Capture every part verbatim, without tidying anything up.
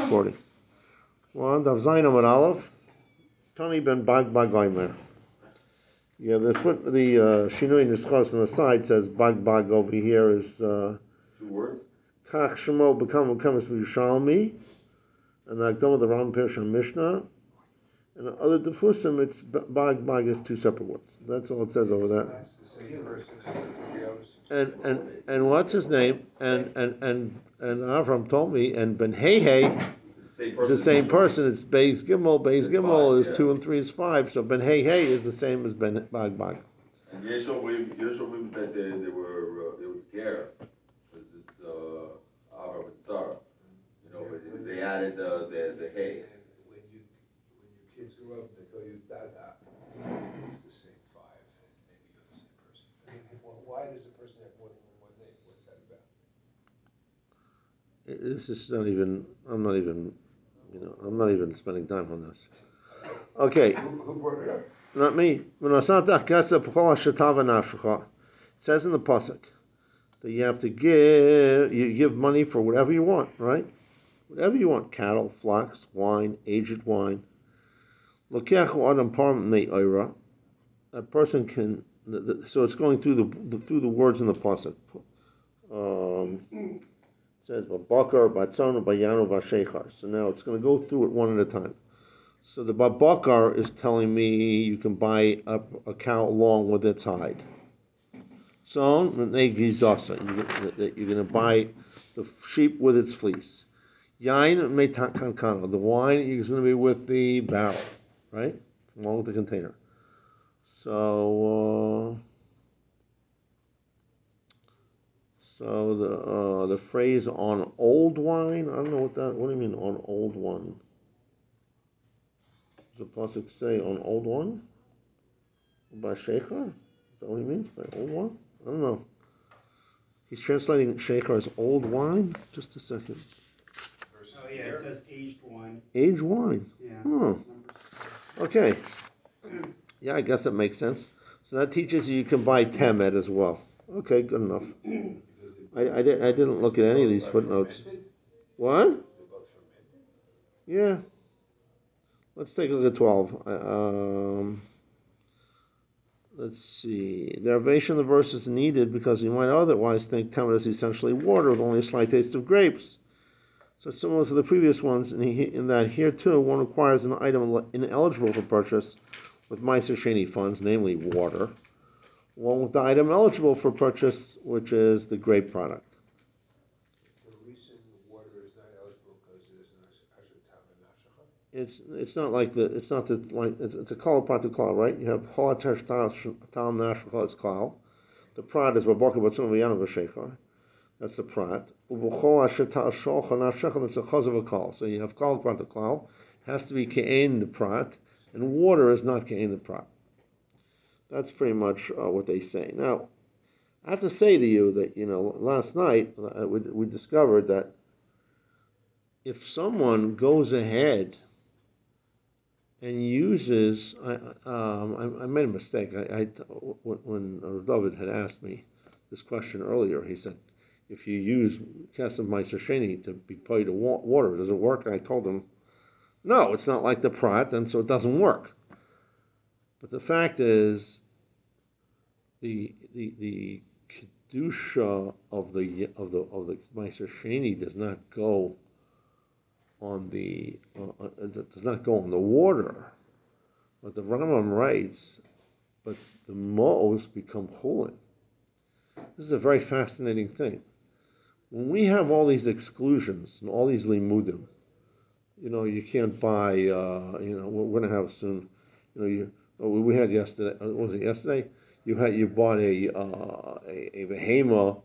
forty. One, Dav Zayin Amud Aleph, Tani ben Bag Bagoymer. Yeah, the foot, the uh, Shinui Niskos on the side says Bag Bag over here is uh, two words. Kach Shemo Bekam Becomes Yushalmi, and the Akdom of the Ram Pirush Mishnah. And the other Defusim, it's Bag Bag is two separate words. That's all it says over there. That's the same person. And and and what's his name? And and and and Avram told me. And Ben Hey Hey is the same person. It's Beis Gimel. Beis Gimel is two and three is five. So Ben Hey Hey is the same as Ben Bag Bag. And Yeshua, Yeshua that they, they were uh, it was Ger because it's uh, Avram and Sarah. You know, but they added the the the Hey. When you when your kids grow up, they call you Dada. It's the same five. Maybe you're the same person. Well, why does a person have more than one name? What's that about? This is not even. I'm not even. You know, I'm not even spending time on this. Okay. Who, who brought it up? Not me. It says in the pasuk that you have to give. You give money for whatever you want, right? Whatever you want: cattle, flax, wine, aged wine. A person can. So it's going through the through the words in the pasuk. Um, it says Babakar, Batzonu, Bayanu, Vashechar. So now it's going to go through it one at a time. So the Babakar is telling me you can buy a, a cow along with its hide. So you're going to buy the sheep with its fleece. Yain meitakankana. The wine is going to be with the barrel, right? Along with the container. So, uh, so the uh, the phrase on old wine. I don't know what that. What do you mean on old one? Does the pasuk say on old one? By sheikha? Is that what he means by old one? I don't know. He's translating sheikha as old wine. Just a second. Oh yeah, it says aged wine. Aged wine. Yeah. Huh. Okay. Yeah, I guess that makes sense. So that teaches you you can buy temet as well. Okay, good enough. I, I, did, I didn't look at any of these footnotes. What? Yeah. Let's take a look at twelve. Um, let's see. The derivation of the verse is needed because you might otherwise think temet is essentially water with only a slight taste of grapes. So it's similar to the previous ones in, he, in that here too one requires an item ineligible for purchase with Meiser Sheni funds, namely water, along with the item eligible for purchase, which is the grape product. The reason water is not eligible because there's an asher tam and It's it's not like the it's not the like it's, it's a kol patu kol, right? You have cholatesh tam nashcha is kol. The prat is babaka batzum v'yanu v'shechar. That's the prat. Ubuchol asher tal sholcha nashcha. That's a chaz of a kol. So you have kol patu kol. Has to be ke'en the prat. And water is not ke'en the prat. That's pretty much uh, what they say. Now, I have to say to you that, you know, last night uh, we, we discovered that if someone goes ahead and uses, I, um, I, I made a mistake. I, I, when David had asked me this question earlier, he said, if you use Kesef Meiser Sheni to be paid to water, does it work? And I told him, no, it's not like the prat, and so it doesn't work. But the fact is, the the the kedusha of the of the of the Meiser Sheni does not go on the uh, uh, does not go on the water. But the Rambam writes, but the mo'os become chulin. This is a very fascinating thing. When we have all these exclusions and all these limudim, you know, you can't buy. Uh, you know, we're going to have soon. You know, you we had yesterday. Was it yesterday? You had you bought a uh, a, a behema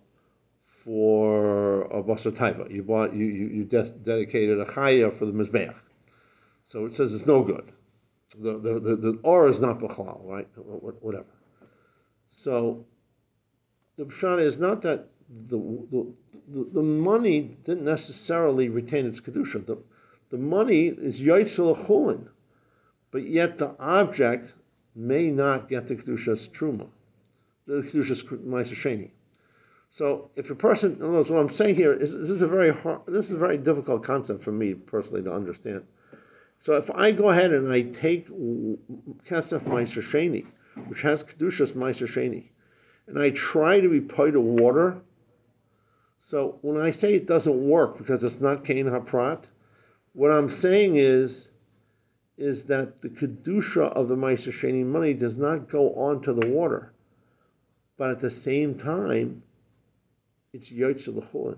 for a basar taiva. You bought you you, you de- dedicated a chaya for the mizbeach. So it says it's no good. The the the, the or is not b'chalal, right? Whatever. So the pshat is not that the the the, the money didn't necessarily retain its kedusha. The the money is yotzei l'chulin, but yet the object may not get the kedusha's truma, the kedusha's ma'aser sheni. So if a person, in other words, what I'm saying here is this is a very hard, this is a very difficult concept for me personally to understand. So if I go ahead and I take Kesef Meiser Sheni, which has Kedushas Meiser Sheni, and I try to be paid to water, so when I say it doesn't work because it's not Kain HaPrat, what I'm saying is, is that the Kedusha of the Meiser Sheni money does not go onto the water, but at the same time, it's Yotze L'Chulin.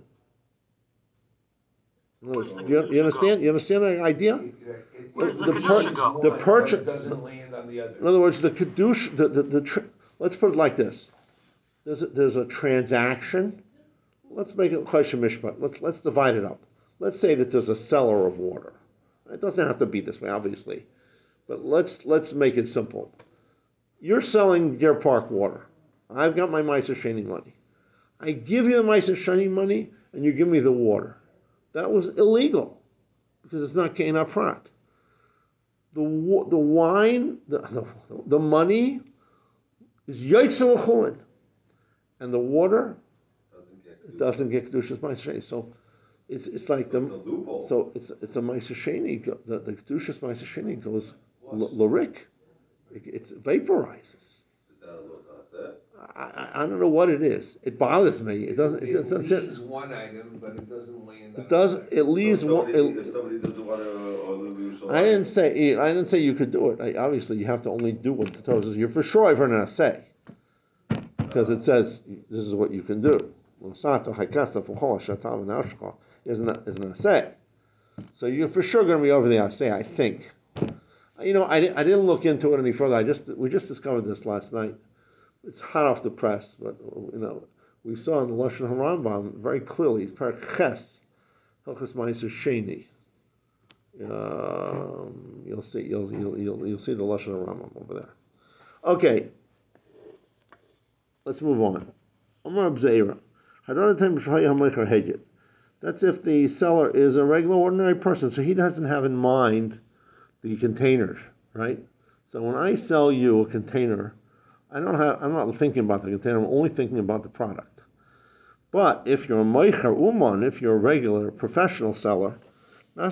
You, you understand? You understand that idea? Where's the, the, per, the purchase it doesn't land on the other. In other words, the kedusha, the the, the tr- let's put it like this: there's a, there's a transaction. Let's make it choshen mishpat. Let's let's divide it up. Let's say that there's a seller of water. It doesn't have to be this way, obviously, but let's let's make it simple. You're selling Deer Park water. I've got my Meiser Sheni money. I give you the Meiser Sheni money, and you give me the water. That was illegal because it's not Kain HaPrat. The the wine, the, the, the money is Yotze L'Chulin, and the water doesn't get Kedushas Meiser Sheni. So it's it's like so the it's so it's it's a Meiser Sheni. The, the Kedushas Meiser Sheni goes l'rik. It, it vaporizes. Is that a little taseh? I, I don't know what it is. It bothers me. It doesn't. It, it, it doesn't. It leaves one item, but it doesn't land. It doesn't. It leaves so one. somebody, It, if somebody doesn't want to, I didn't say. I didn't say you could do it. I, obviously, you have to only do what the Torah says. You're for sure I've heard an say, because it says this is what you can do. Isn't isn't an say? So you're for sure going to be over the assay, I think. You know, I, I didn't look into it any further. I just we just discovered this last night. It's hot off the press, but you know, we saw in the Lashon HaRambam very clearly. It's Perek Ches, Hilchos Meiser Sheni. Um, you'll see, you'll you'll you'll, you'll see the Lashon HaRambam over there. Okay, let's move on. Amar Bzeira, that's if the seller is a regular, ordinary person, so he doesn't have in mind the containers, right? So when I sell you a container, I don't have, I'm not thinking about the container, I'm only thinking about the product. But if you're a Meicher Uman, if you're a regular professional seller, then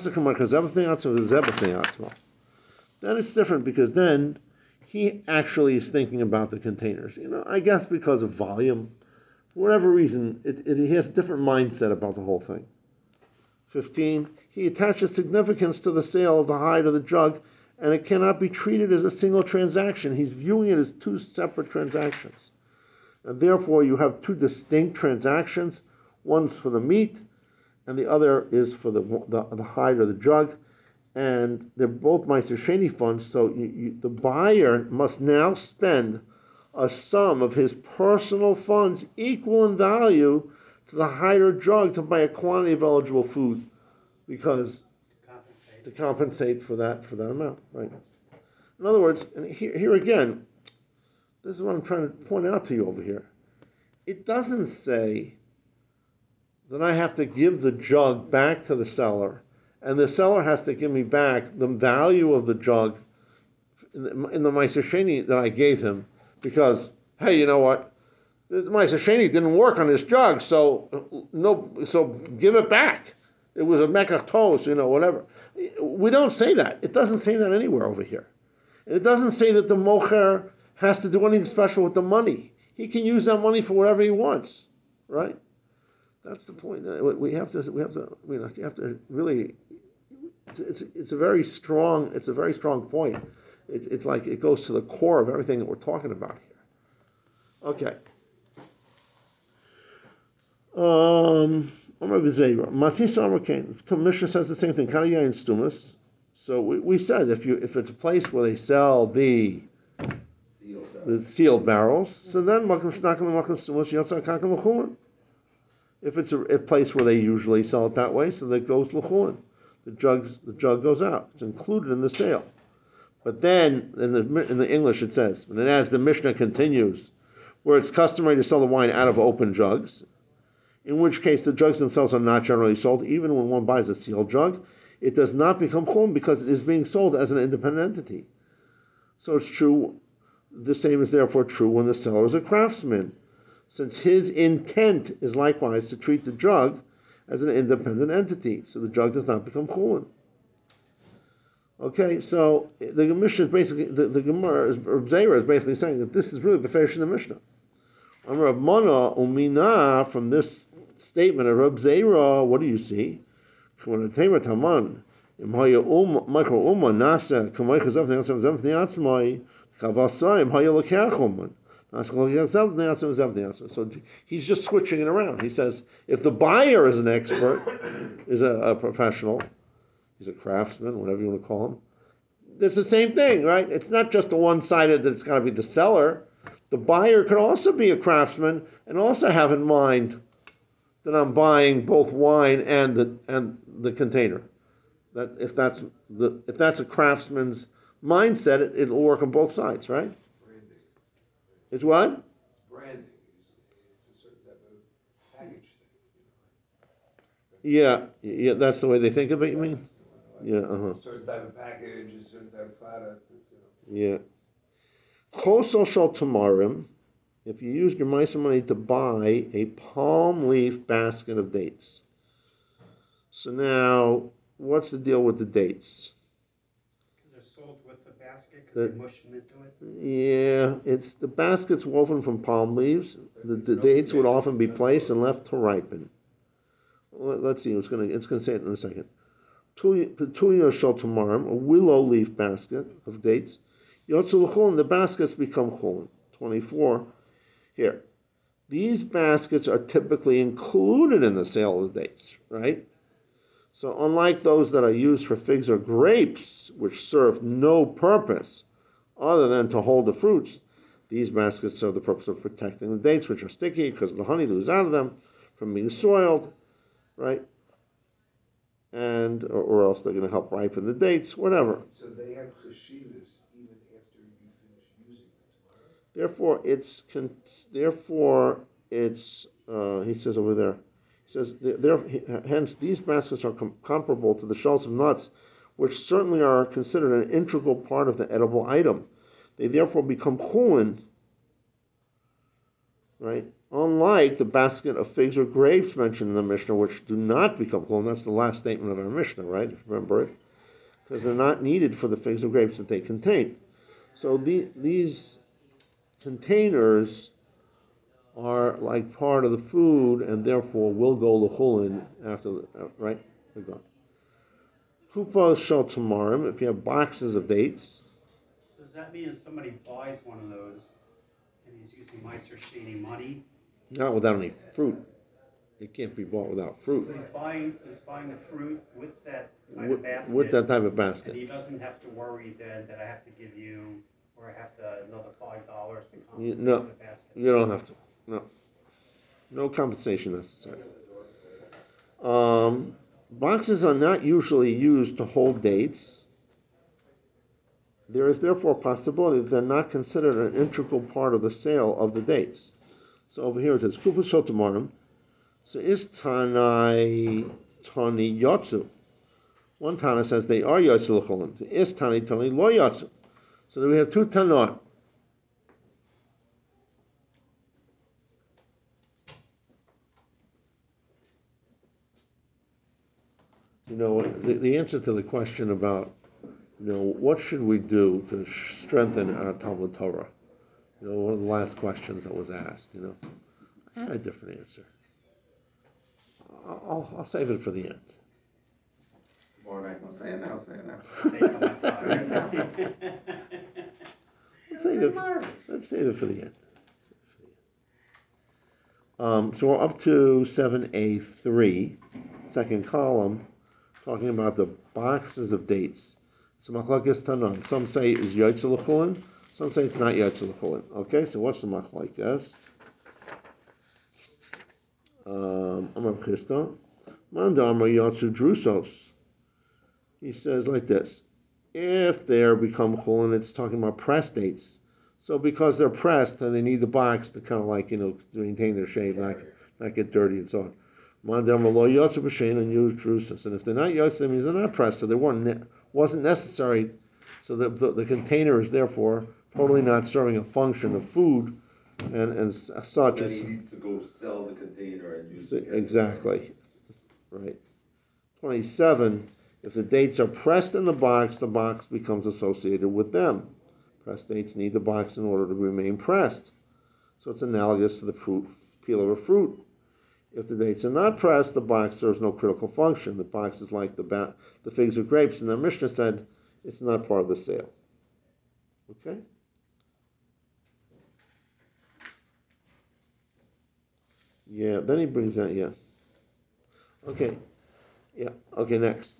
it's different because then he actually is thinking about the containers. You know, I guess because of volume, for whatever reason, it, it, he has a different mindset about the whole thing. fifteen, he attaches significance to the sale of the hide of the jug, and it cannot be treated as a single transaction. He's viewing it as two separate transactions. And therefore, you have two distinct transactions. One's for the meat, and the other is for the the, the hide or the jug. And they're both Meiser Sheni funds, so you, you, the buyer must now spend a sum of his personal funds equal in value to the hide or jug to buy a quantity of eligible food, because Compensate. to compensate for that for that amount, right? In other words, and here, here again, this is what I'm trying to point out to you over here. It doesn't say that I have to give the jug back to the seller, and the seller has to give me back the value of the jug in the, in the Meiser Sheni that I gave him, because, hey, you know what? The Meiser Sheni didn't work on this jug, so no, so give it back. It was a mekach tos, you know, whatever. We don't say that. It doesn't say that anywhere over here. It doesn't say that the mocher has to do anything special with the money. He can use that money for whatever he wants, right? That's the point. We have to. We have to. You know, you have to really. It's it's a very strong. It's a very strong point. It, it's like it goes to the core of everything that we're talking about here. Okay. Um. Masisa Amrakain. Mishnah says the same thing. Kanaya and Stumas. So we, we said if you if it's a place where they sell the Sealed the sealed barrels, so then if it's a, a place where they usually sell it that way, so that goes l'chulin. The jugs the jug goes out. It's included in the sale. But then in the in the English it says, and then as the Mishnah continues, where it's customary to sell the wine out of open jugs, in which case the jugs themselves are not generally sold, even when one buys a sealed jug, it does not become chum because it is being sold as an independent entity. So it's true, the same is therefore true when the seller is a craftsman. since his intent is likewise to treat the jug as an independent entity, so the jug does not become chulin. Okay, so the Mishnah is basically, the, the Gemara, is, or Zera is basically saying that this is really beferish in the Mishnah. Amar Rav Mana umina, from this statement of Rav Zera, what do you see? When a tamer taman, imhaya um micro umma nasa kamay chazav ne'atzam zav ne'atzmai kavasa imhaya lekach umman nasa chazav ne'atzam zav ne'atzam. So he's just switching it around. He says if the buyer is an expert, is a, a professional, he's a craftsman, whatever you want to call him, it's the same thing, right? It's not just a one-sided that it's got to be the seller. The buyer could also be a craftsman and also have in mind that I'm buying both wine and the and the container. That if that's the if that's a craftsman's mindset, it, it'll work on both sides, right? Branding. It's what? It's branding. It's, it's a certain type of package thing. You know? Yeah, yeah, that's the way they think of it. You mean? Yeah, uh huh. A certain type of package, a certain type of product. You know. Yeah. Chosel shal tamarim. If you use your mice money to buy a palm leaf basket of dates. So now, what's the deal with the dates? Because they're sold with the basket, because The- they mush them into it. Yeah, it's the basket's woven from palm leaves. The, the dates would often be placed and left to ripen. Let- Let's see. It's gonna it's gonna say it in a second. Petulia shal tamarim, a willow leaf basket of dates. Yotzu l'chulin, the baskets become chulin. Twenty-four. Here, these baskets are typically included in the sale of the dates, right? So unlike those that are used for figs or grapes, which serve no purpose other than to hold the fruits, these baskets serve the purpose of protecting the dates, which are sticky because the honey oozes out of them from being soiled, right? And or, or else they're going to help ripen the dates, whatever. So they have chashivas even after you finish using them tomorrow? Therefore, it's therefore it's uh, he says over there. He says there, hence these baskets are com- comparable to the shells of nuts, which certainly are considered an integral part of the edible item. They therefore become chulin, right? Unlike the basket of figs or grapes mentioned in the Mishnah, which do not become chulin. That's the last statement of our Mishnah, right? Remember it, because they're not needed for the figs or grapes that they contain. So the, these containers are like part of the food and therefore will go l'chulin after the, uh, right? They're gone. Kupas shal tamarim, if you have boxes of dates. So does that mean if somebody buys one of those and he's using Meiser Sheni money, Not without any fruit. It can't be bought without fruit. so he's buying he's buying the fruit with that kind With, of basket, with that type of and basket. he doesn't have to worry then that I have to give you or I have to another five dollars to You, compensate no, for the basket. you don't have to. No. No compensation necessary. Um, boxes are not usually used to hold dates. There is therefore a possibility that they're not considered an integral part of the sale of the dates. So over here it says, Kupas shal tamarim. So is Tanai Tani Yotzu. One Tana says they are Yotzu l'chulin. Is Tani Tani lo Yotzu. So then we have two Tanot. You know, the, the answer to the question about, you know, what should we do to strengthen our Talmud Torah? You know, one of the last questions that was asked, you know. I had a different answer. I'll, I'll, I'll save it for the end. Tomorrow night. Don't say it now, say it now. Say it on my Say it now. time. Let's save it, let's save it for the end. Um, so we're up to seven A three, second column, talking about the boxes of dates. So machlokes tanan. Some say it's yotze l'chulin, some say it's not yotze l'chulin. Okay, so what's the machlokes? Um, Amar Chisda, Manda Amar Yotzu Drusos. He says like this: if they're become chulin, it's talking about press dates. So because they're pressed and they need the box to kind of like, you know, to maintain their shape, not, not get dirty and so on. Manda Amar Lo Yotzu B'Shein and use Drusos. And if they're not yotze, that means they're not pressed, so they weren't ne- wasn't necessary. So the, the the container is therefore totally not serving a function of food and and s- such. Then It's, he needs to go sell the container and use so- the exactly, right. twenty-seven. If the dates are pressed in the box, the box becomes associated with them. Pressed dates need the box in order to remain pressed. So it's analogous to the fruit, peel of a fruit. If the dates are not pressed, the box serves no critical function. The box is like the ba- the figs or grapes, and the Mishnah said it's not part of the sale. Okay? Yeah, then he brings out, yeah. Okay, yeah, okay, next.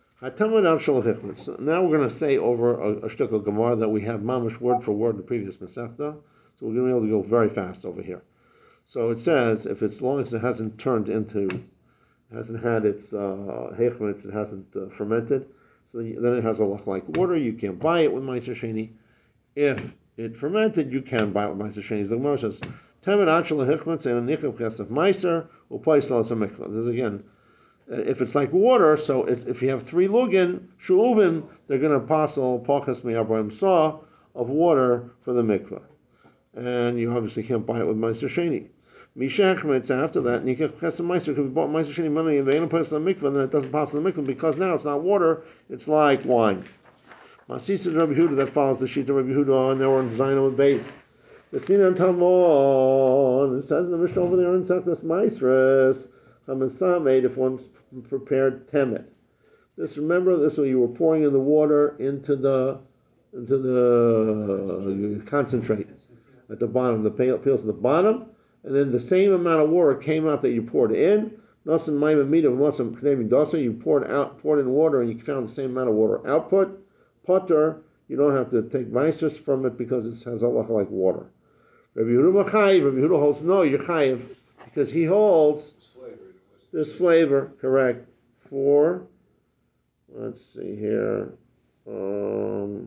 So now we're going to say over a, a shtickle Gemara that we have mamish word for word in the previous Masechta, so we're going to be able to go very fast over here. So it says, if it's long as it hasn't turned into, hasn't had its uh, hechmetz, it hasn't uh, fermented, so then it has a look like water, you can't buy it with Meiser Sheni. If it fermented, you can buy it with Meiser Sheni. The Gemara says, Temet achal hechmetz and a nichav chesef Meiser, or paisal as a mikvah. This is again, if it's like water, so if, if you have three lugin, shu'uvin, they're going to apostle pachas me'abraham saw of water for the mikvah. And you obviously can't buy it with Meiser Sheni. Mishachmetz after that, Nikach Chesed Meiser could be bought Meiser Sheni money and they don't pass on the mikvah, then it doesn't pass on the mikvah because now it's not water, it's like wine. Masisa Rabbi Huda that follows the sheet of Rabbi Huda, and now we're in Zayin with base. The Sinan Talmon, it says in the Mishnah over there in Saknas Meisres, Hamasamed, if one's prepared temet. This, remember, this way you were pouring in the water into the into the uh, concentrate at the bottom. The peels at the bottom, and then the same amount of water came out that you poured in. Nothing maimah mita, nothing knevin dosa. You poured out, poured in water, and you found the same amount of water output. Potter, you don't have to take meisers from it because it has a lot like water. Rabbi Yehuda Machayev, Rabbi Yehuda holds no, you're chayev because he holds this flavor, correct, for, let's see here, um,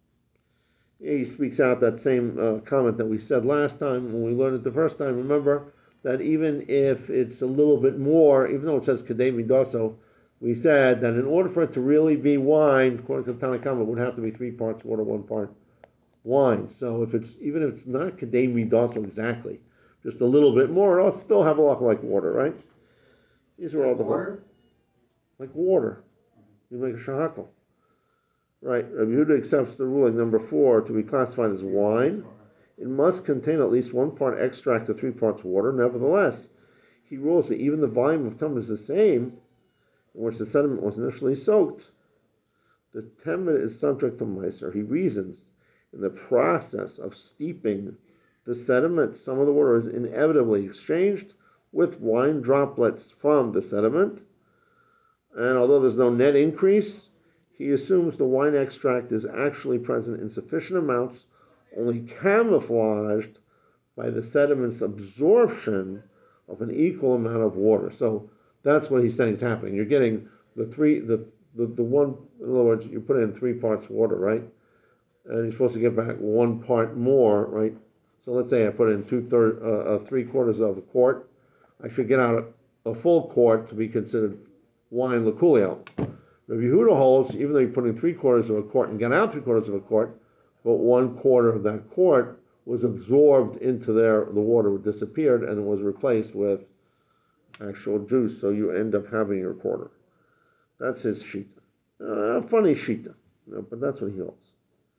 he speaks out that same uh, comment that we said last time when we learned it the first time. Remember that even if it's a little bit more, even though it says Kedei Midaso, we said that in order for it to really be wine, according to the Tanna Kama, it would have to be three parts water, one part wine. So if it's, even if it's not Kedei Midaso exactly, just a little bit more, it'll still have a lot like water, right? These are all the water? Like water. You make a shahakal. Right. Rabbi Yehuda accepts the ruling number four to be classified as wine. It must contain at least one part extract or three parts water. Nevertheless, he rules that even the volume of temet is the same, in which the sediment was initially soaked. The temet is subject to meiser. He reasons in the process of steeping the sediment, some of the water is inevitably exchanged with wine droplets from the sediment. And although there's no net increase, he assumes the wine extract is actually present in sufficient amounts, only camouflaged by the sediment's absorption of an equal amount of water. So that's what he's saying is happening. You're getting the three, the the, the one, in other words, you put in three parts water, right? And you're supposed to get back one part more, right? So let's say I put in two thirds, uh, uh, three quarters of a quart. I should get out a, a full quart to be considered wine lekulio. Rabbi Yehuda holds, even though you put in three quarters of a quart and get out three quarters of a quart, but one quarter of that quart was absorbed into there, the water disappeared and it was replaced with actual juice, so you end up having your quarter. That's his shita. Uh, funny shita, you know, but that's what he holds.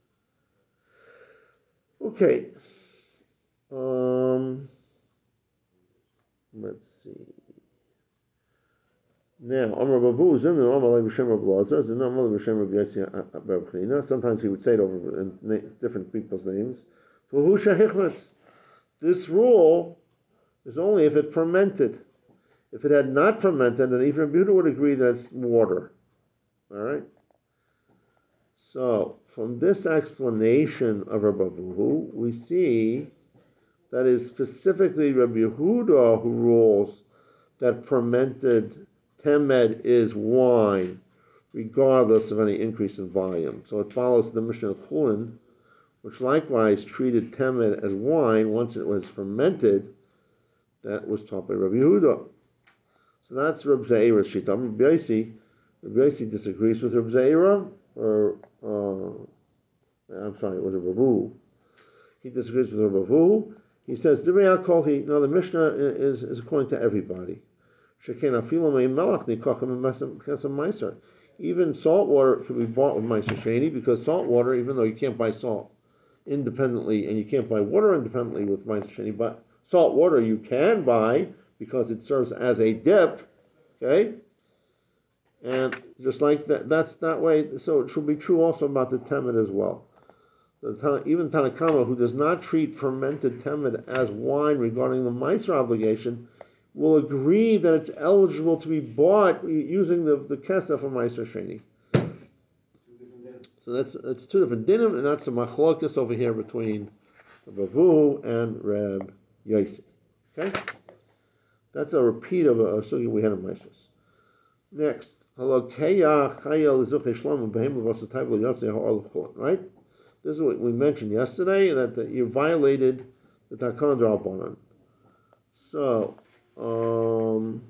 Okay. Um, let's see. Now, Amar Babu Zim, the Amar B'Shem Rav Lazar, the Amar B'Shem Rav Yossi Rav Chanina. Sometimes he would say it over in different people's names. For Husha Hichmetz, this rule is only if it fermented. If it had not fermented, then even Rabbi Yehuda would agree that it's water. All right. So, from this explanation of Rabbi Babu, we see that it is specifically Rabbi Yehuda who rules that fermented temed is wine, regardless of any increase in volume. So it follows the Mishnah of Chulin, which likewise treated temed as wine once it was fermented. That was taught by Rabbi Yehuda. So that's Rabbi Zeira's shita. Rabbi Yossi, Rabbi Yossi disagrees with Rabbi Zeira, or uh, I'm sorry, it was a Rabu. He disagrees with Rabbi Babu. He says, now the Mishnah is, is according to everybody. Even salt water can be bought with Meiser Sheni, because salt water, even though you can't buy salt independently and you can't buy water independently with Meiser Sheni, but salt water you can buy because it serves as a dip, okay? And just like that, that's that way. So it should be true also about the temet as well. The, even Tanakama, who does not treat fermented temet as wine regarding the Meiser obligation, will agree that it's eligible to be bought using the, the kesef of Meiser Sheni. So that's it's two different dinim, and that's a machlokas over here between Ravu and Reb Yossi. Okay? That's a repeat of a, a sugi we had in Meishas. Next, right? This is what we mentioned yesterday, that, that you violated the Takana D'Rabbanan. So, um,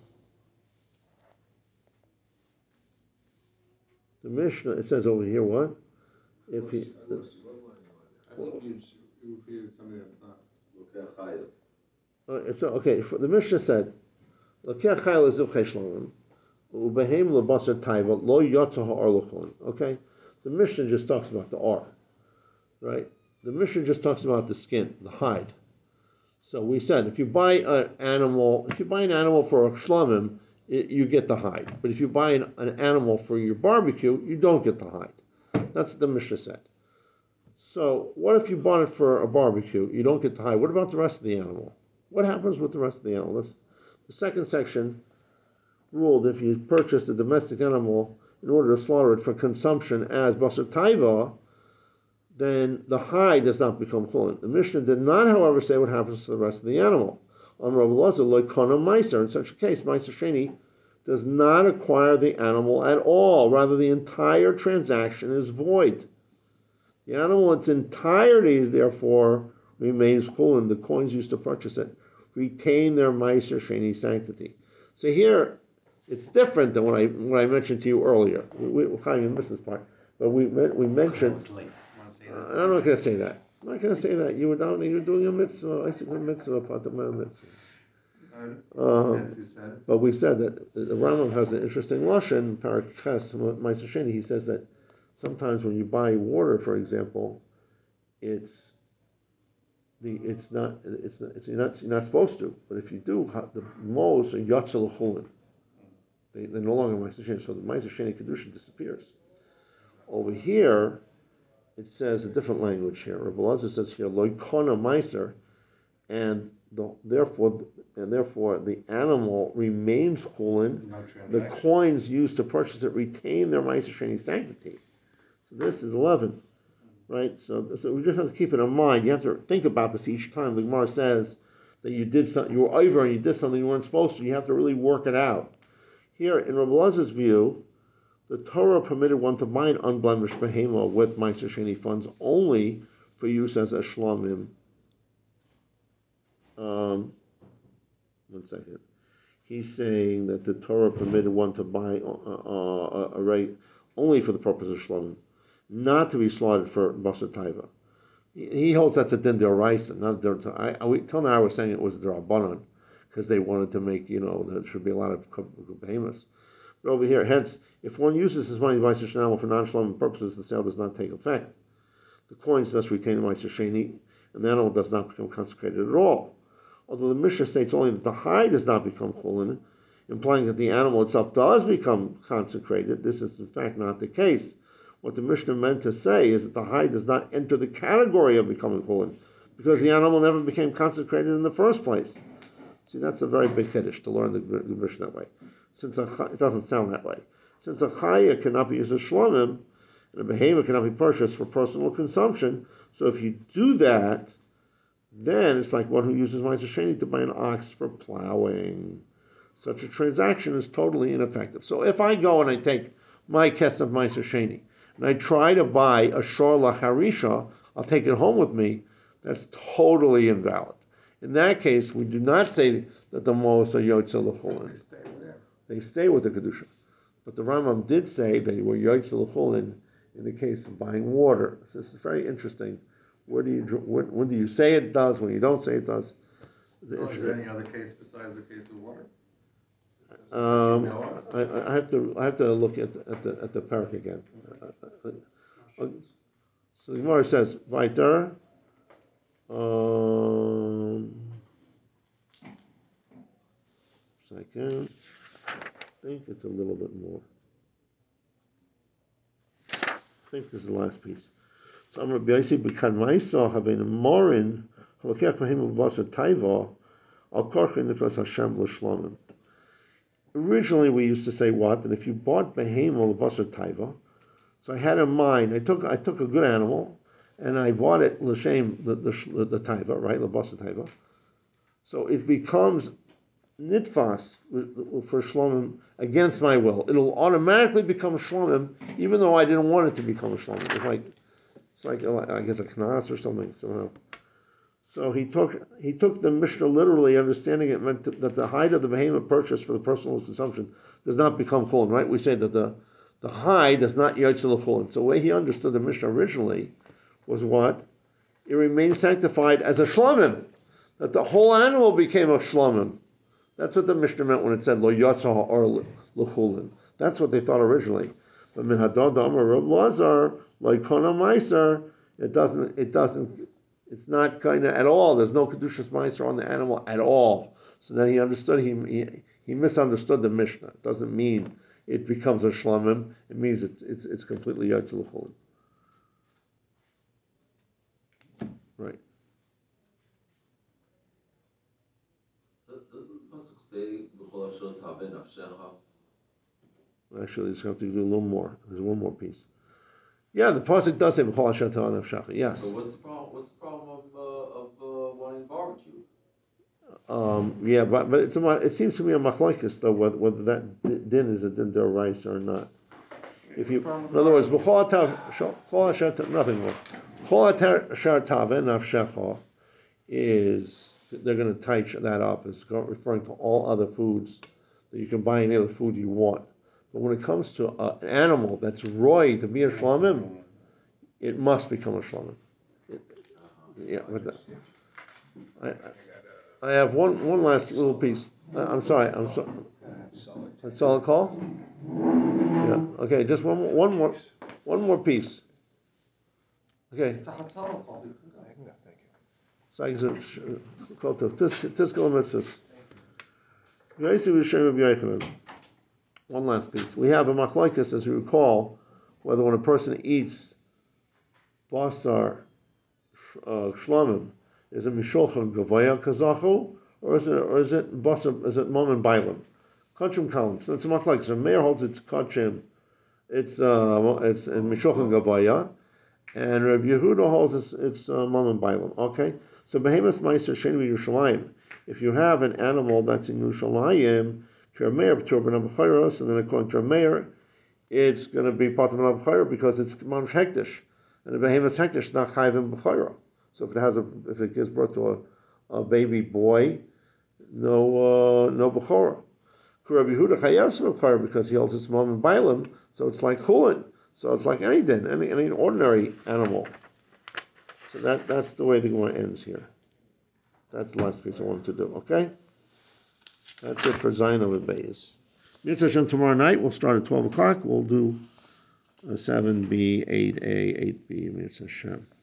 the Mishnah, it says over here, what? If he, the, I think you repeated something that's not. uh, it's, okay, for, the Mishnah said, okay, the Mishnah just talks about the R, right? The Mishnah just talks about the skin, the hide. So we said, if you buy an animal, if you buy an animal for a shlamim, it, you get the hide. But if you buy an, an animal for your barbecue, you don't get the hide. That's what the Mishnah said. So what if you bought it for a barbecue, you don't get the hide? What about the rest of the animal? What happens with the rest of the animal? That's, the second section ruled if you purchased a domestic animal in order to slaughter it for consumption as basar taiva, then the hide does not become chulin. The Mishnah did not, however, say what happens to the rest of the animal. On Rav Elazar, loikona meiser. In such a case, Meiser Sheni does not acquire the animal at all. Rather, the entire transaction is void. The animal in its entirety, therefore, remains chulin. The coins used to purchase it retain their Meiser Sheni sanctity. So here, it's different than what I what I mentioned to you earlier. We, we're kind of miss this part, but we we mentioned. Uh, I'm not going to say that. I'm not going to say that. You were down. You were doing a mitzvah. I said a mitzvah, part of my mitzvah. Um, but we said that the Rambam has an interesting lashon, Parak Ches, Meiser Sheni. He says that sometimes when you buy water, for example, it's the it's not it's not, it's you're not you're not supposed to. But if you do, the most are yatzal chulin. They they're no longer Meiser Sheni, so the Meiser Sheni kedusha disappears. Over here, it says a different language here. Rabbi Elazar says here loikona meiser, and the, therefore and therefore the animal remains chulin. No, the coins used to purchase it retain their Meiser Sheni sanctity. So this is eleven, right? So, so we just have to keep it in mind. You have to think about this each time. The Gemara says that you did something, you were over and you did something you weren't supposed to. You have to really work it out. Here, in Rabbi Elazar's view, the Torah permitted one to buy an unblemished behema with Meiser Sheni funds only for use as a shlamim. Um, one second. He's saying that the Torah permitted one to buy uh, uh, a rate only for the purpose of shlamim, not to be slaughtered for basar taiva. He, he holds that's a din d'oraisa, not a din. I, I, till now I was saying it was d'rabbanan because they wanted to make, you know, there should be a lot of behemoths. But over here, hence, if one uses his money to buy such an animal for non-shlamim purposes, the sale does not take effect. The coins thus retain the Meiser Sheni, and the animal does not become consecrated at all. Although the Mishnah states only that the hide does not become chulin, implying that the animal itself does become consecrated, this is in fact not the case. What the Mishnah meant to say is that the hide does not enter the category of becoming chulin, because the animal never became consecrated in the first place. See, that's a very big kiddush to learn the, the Mishnah that way. Since a, it doesn't sound that way. Since a chaya cannot be used as shlamim, and a behema cannot be purchased for personal consumption, so if you do that, then it's like one who uses Meiser Sheni to buy an ox for plowing. Such a transaction is totally ineffective. So if I go and I take my kesef Meiser Sheni, and I try to buy a shor laharisha, I'll take it home with me, that's totally invalid. In that case, we do not say that the most are yotzel l'chulin. They stay there. They stay with the kedusha. But the Rambam did say they were yotzel l'chulin in the case of buying water. So this is very interesting Where do you when, when do you say it does? When you don't say it does? No, is there any other case besides the case of water? Um, I, I have to I have to look at the, at the at the parak again. Uh, so the Gemara says Vayter. Um, second, I think it's a little bit more. I think this is the last piece. So I'm Rabbi Yossi b'kan ma'isa havin morin halakech b'hem l'basar taiva al korchin nifras Hashem l'shlamim. Originally, we used to say what? That if you bought behema l'basar taiva, so I had in mind, I took I took a good animal, and I bought it l'shem the the, the taiva, right, l'basar taiva. So it becomes nitfas for shlomim against my will. It'll automatically become shlomim, even though I didn't want it to become a shlomim. It's like it's like I guess a knas or something somehow. So he took he took the Mishnah literally, understanding it meant to, that the hide of the behemoth purchased for the personal consumption does not become chulin, right? We say that the, the hide does not yotze l'chulin. So the way he understood the Mishnah originally was what? It remains sanctified as a shlomim, that the whole animal became a shlomim. That's what the Mishnah meant when it said lo yotze or l'chulin. That's what they thought originally. But min hadad amar Reb Lazar lo yikona meiser, it doesn't it doesn't. It's not kind of at all. There's no kedushas meiser on the animal at all. So then he understood. He, he he misunderstood the Mishnah. It doesn't mean it becomes a shlamim. It means it's it's it's completely yotze l'chulin. Right. Doesn't the pasuk say b'chol asher taveh nafshecha? Actually, it's got to do a little more. There's one more piece. Yeah, the pasuk does say b'chol asher taveh nafshecha. Yes. So what's the problem? What's the problem of uh, of uh, wanting barbecue? Um, yeah, but but it's a, it seems to me a machlokes though whether, whether that din is a din d'oraisa or not. If you, in other words, b'chol asher taveh, nothing more. B'chol asher taveh nafshecha is they're going to touch that up. It's referring to all other foods that you can buy any other food you want. But when it comes to uh, an animal that's roy to be a shlamim, it must become a shlamim. It, yeah, but that, I, I have one one last little piece. Uh, I'm sorry. I'm sorry. That's all I call. Yeah. Okay. Just one more. One more. One more piece. Okay. It's a Hatzalah call. Thank you. So I can call to Tiskal Mitzvahs. One last piece. We have a machlokes, as you recall, whether when a person eats basar uh, shlamim, is it mishulchan gavaya kazachu, or is it or is it basar? Is it mom and bailim? Kachim kalim. So it's a machlokes. The mayor holds it's kachim. It's uh, it's in mishulchan gavaya, and Rabbi Yehuda holds it's it's uh, mom and bailim. Okay. So behemoth meiser sheni Yerushalayim. If you have an animal that's in Yerushalayim, Kirameir b'turban abchayros, and then according to Rameir, it's going to be part of an abchayro because it's mamish hektish, and the behemoth hektish is not chayvim b'chayro. So if it has a, if it gives birth to a, a baby boy, no uh, no b'chora. Rabbi Yehuda chayav some b'chayro because he holds its mom and bailim, so it's like chulin. So it's like any din, any any ordinary animal. So that, that's the way the Gemara ends here. That's the last piece I wanted to do, okay? That's it for Zayin of Beis. Mitzvah Hashem tomorrow night, we'll start at twelve o'clock. We'll do seven B, eight A, eight B, Mitzvah Hashem.